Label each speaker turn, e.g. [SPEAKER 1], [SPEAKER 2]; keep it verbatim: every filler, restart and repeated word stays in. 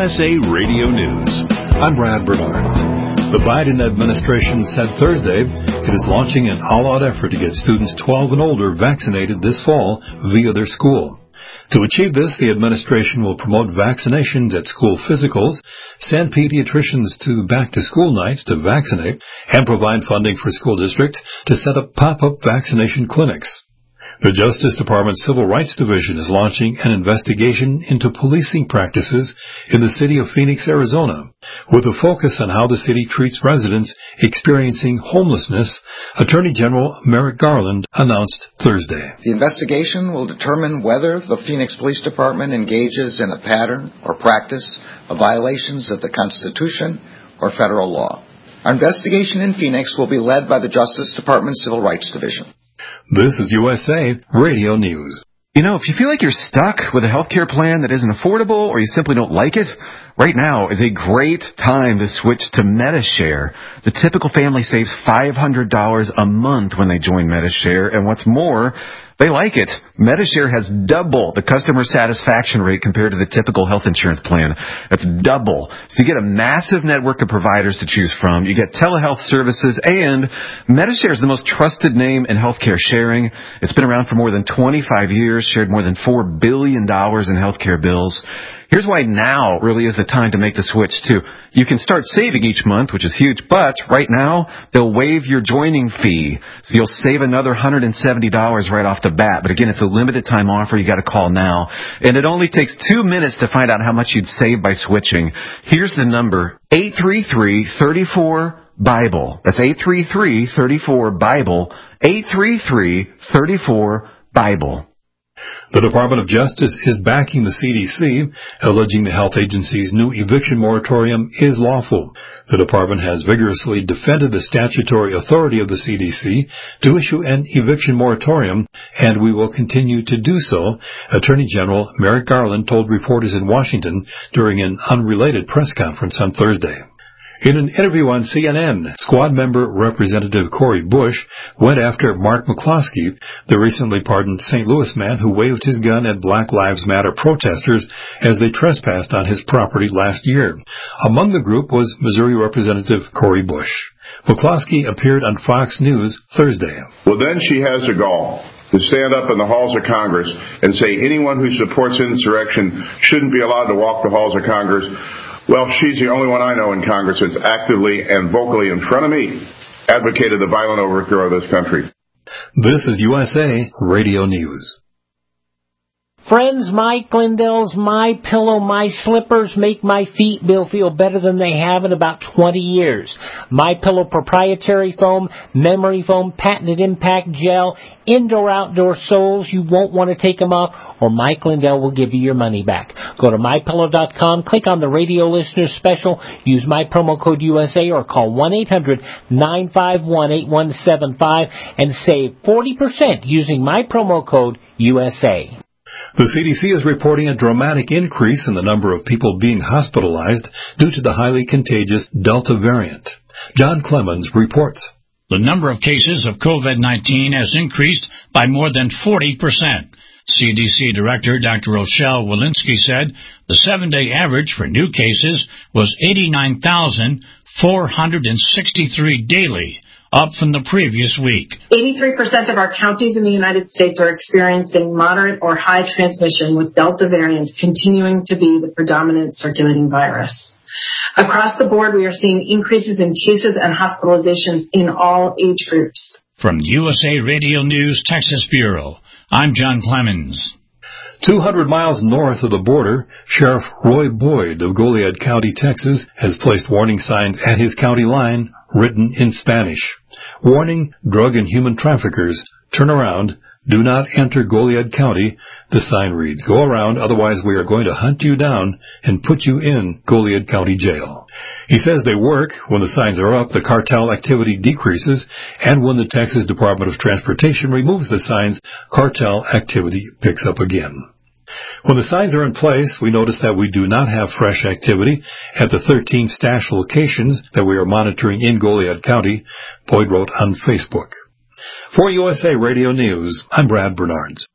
[SPEAKER 1] S A Radio News.
[SPEAKER 2] I'm Brad Bernards. The Biden administration said Thursday it is launching an all-out effort to get students twelve and older vaccinated this fall via their school. To achieve this, the administration will promote vaccinations at school physicals, send pediatricians to back-to-school nights to vaccinate, and provide funding for school districts to set up pop-up vaccination clinics. The Justice Department's Civil Rights Division is launching an investigation into policing practices in the city of Phoenix, Arizona, with a focus on how the city treats residents experiencing homelessness, Attorney General Merrick Garland announced Thursday.
[SPEAKER 3] The investigation will determine whether the Phoenix Police Department engages in a pattern or practice of violations of the Constitution or federal law. Our investigation in Phoenix will be led by the Justice Department's Civil Rights Division.
[SPEAKER 2] This is U S A Radio News.
[SPEAKER 4] You know, if you feel like you're stuck with a healthcare plan that isn't affordable or you simply don't like it, right now is a great time to switch to MediShare. The typical family saves five hundred dollars a month when they join MediShare, and what's more, they like it. MediShare has double the customer satisfaction rate compared to the typical health insurance plan. That's double. So you get a massive network of providers to choose from. You get telehealth services, and MediShare is the most trusted name in healthcare sharing. It's been around for more than twenty-five years, shared more than four billion dollars in healthcare bills. Here's why now really is the time to make the switch, too. You can start saving each month, which is huge, but right now, they'll waive your joining fee. So you'll save another one hundred seventy dollars right off the bat. But again, it's a limited time offer. You got to call now. And it only takes two minutes to find out how much you'd save by switching. Here's the number, eight three three, three four, BIBLE. That's eight three three, three four, BIBLE. eight three three, three four, BIBLE.
[SPEAKER 2] The Department of Justice is backing the C D C, alleging the health agency's new eviction moratorium is lawful. The department has vigorously defended the statutory authority of the C D C to issue an eviction moratorium, and we will continue to do so, Attorney General Merrick Garland told reporters in Washington during an unrelated press conference on Thursday. In an interview on C N N, squad member Representative Cori Bush went after Mark McCloskey, the recently pardoned Saint Louis man who waved his gun at Black Lives Matter protesters as they trespassed on his property last year. Among the group was Missouri Representative Cori Bush. McCloskey appeared on Fox News Thursday.
[SPEAKER 5] Well, then she has the gall to stand up in the halls of Congress and say anyone who supports insurrection shouldn't be allowed to walk the halls of Congress. Well, she's the only one I know in Congress that's actively and vocally in front of me advocated the violent overthrow of this country.
[SPEAKER 2] This is U S A Radio News.
[SPEAKER 6] Friends, Mike Lindell's My Pillow, My Slippers make my feet feel better than they have in about twenty years. My Pillow proprietary foam, memory foam, patented impact gel, indoor-outdoor soles. You won't want to take them off, or Mike Lindell will give you your money back. Go to my pillow dot com, click on the radio listeners special, use my promo code U S A, or call one eight hundred, nine five one, eight one seven five and save forty percent using my promo code U S A.
[SPEAKER 2] The C D C is reporting a dramatic increase in the number of people being hospitalized due to the highly contagious Delta variant. John Clemens reports.
[SPEAKER 7] The number of cases of COVID nineteen has increased by more than forty percent. C D C Director Doctor Rochelle Walensky said the seven-day average for new cases was eighty-nine thousand four hundred sixty-three daily, up from the previous week.
[SPEAKER 8] eighty-three percent of our counties in the United States are experiencing moderate or high transmission, with Delta variant continuing to be the predominant circulating virus. Across the board, we are seeing increases in cases and hospitalizations in all age groups.
[SPEAKER 7] From U S A Radio News Texas Bureau, I'm John Clemens.
[SPEAKER 2] two hundred miles north of the border, Sheriff Roy Boyd of Goliad County, Texas, has placed warning signs at his county line written in Spanish. Warning drug and human traffickers, turn around, do not enter Goliad County. The sign reads, go around, otherwise we are going to hunt you down and put you in Goliad County Jail. He says they work. When the signs are up, the cartel activity decreases, and when the Texas Department of Transportation removes the signs, cartel activity picks up again. When the signs are in place, we notice that we do not have fresh activity at the thirteen stash locations that we are monitoring in Goliad County, Boyd wrote on Facebook. For U S A Radio News, I'm Brad Bernards.